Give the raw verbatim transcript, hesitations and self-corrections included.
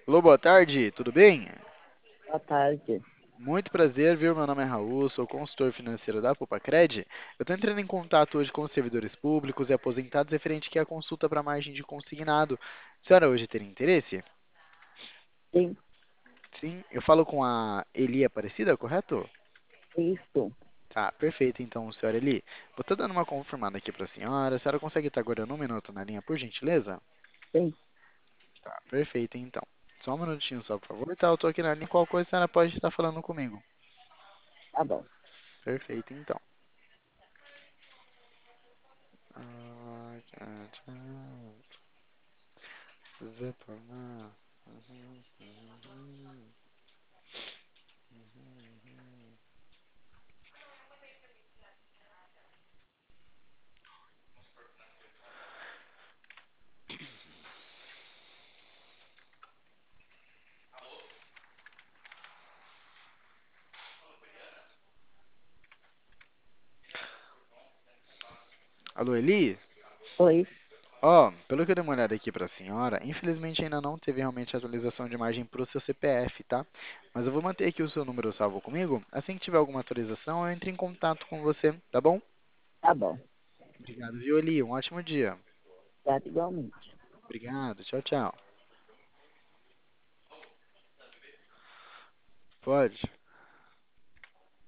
Alô, boa tarde, tudo bem? Boa tarde. Muito prazer, viu? Meu nome é Raul, sou consultor financeiro da Pupacred. Eu estou entrando em contato hoje com os servidores públicos e aposentados referente aqui à consulta para margem de consignado. A senhora hoje teria interesse? Sim, Sim, eu falo com a Eli Aparecida, correto? isso. Tá, perfeito então, senhora Eli. Vou estar dando uma confirmada aqui para a senhora. A senhora consegue estar aguardando um minuto na linha, por gentileza? Sim, Tá, perfeito então. Só um minutinho só, por favor. Tá, eu tô aqui na linha. Qual coisa a senhora pode estar falando comigo? tá bom. Perfeito então. Ah, tchau, tchau. Retornar. Uhum, uhum, uhum. Alô, Eli? Oi, Ó, pelo que eu dei uma olhada aqui para a senhora, infelizmente ainda não teve realmente atualização de imagem para o seu C P F, tá? Mas eu vou manter aqui o seu número salvo comigo. Assim que tiver alguma atualização, eu entro em contato com você, tá bom? tá bom. Obrigado, viu, Eli? Um ótimo dia. Tá igualmente. Obrigado, tchau, tchau. Pode.